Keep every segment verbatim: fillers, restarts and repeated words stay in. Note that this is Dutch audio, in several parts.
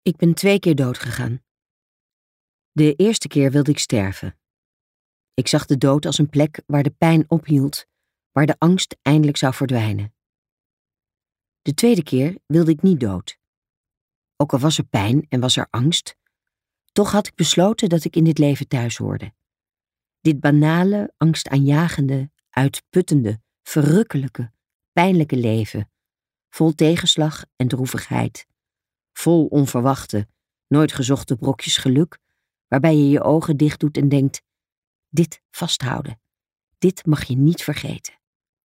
Ik ben twee keer doodgegaan. De eerste keer wilde ik sterven. Ik zag de dood als een plek waar de pijn ophield, waar de angst eindelijk zou verdwijnen. De tweede keer wilde ik niet dood. Ook al was er pijn en was er angst, toch had ik besloten dat ik in dit leven thuis hoorde. Dit banale, angstaanjagende, uitputtende, verrukkelijke, pijnlijke leven, vol tegenslag en droevigheid, vol onverwachte, nooit gezochte brokjes geluk, waarbij je je ogen dicht doet en denkt, dit vasthouden, dit mag je niet vergeten.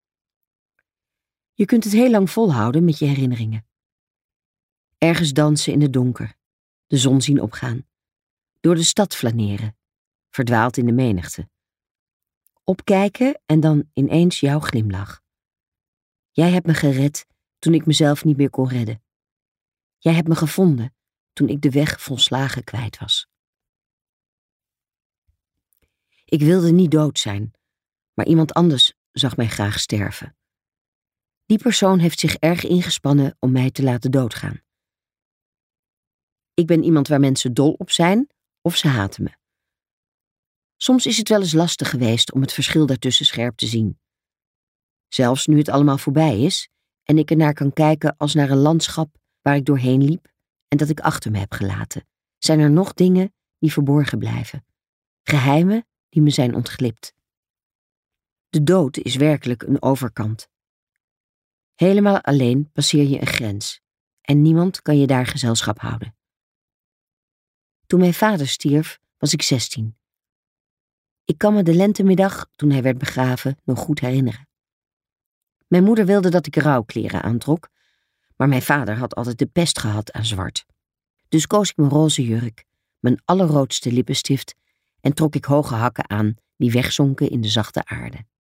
Je kunt het heel lang volhouden met je herinneringen. Ergens dansen in het donker, de zon zien opgaan, door de stad flaneren, verdwaald in de menigte. Opkijken en dan ineens jouw glimlach. Jij hebt me gered toen ik mezelf niet meer kon redden. Jij hebt me gevonden toen ik de weg volslagen kwijt was. Ik wilde niet dood zijn, maar iemand anders zag mij graag sterven. Die persoon heeft zich erg ingespannen om mij te laten doodgaan. Ik ben iemand waar mensen dol op zijn of ze haten me. Soms is het wel eens lastig geweest om het verschil daartussen scherp te zien. Zelfs nu het allemaal voorbij is en ik ernaar kan kijken als naar een landschap waar ik doorheen liep en dat ik achter me heb gelaten, zijn er nog dingen die verborgen blijven. Geheimen die me zijn ontglipt. De dood is werkelijk een overkant. Helemaal alleen passeer je een grens en niemand kan je daar gezelschap houden. Toen mijn vader stierf, was ik zestien. Ik kan me de lentemiddag, toen hij werd begraven, nog goed herinneren. Mijn moeder wilde dat ik rouwkleren aantrok, maar mijn vader had altijd de pest gehad aan zwart. Dus koos ik mijn roze jurk, mijn allerroodste lippenstift en trok ik hoge hakken aan die wegzonken in de zachte aarde.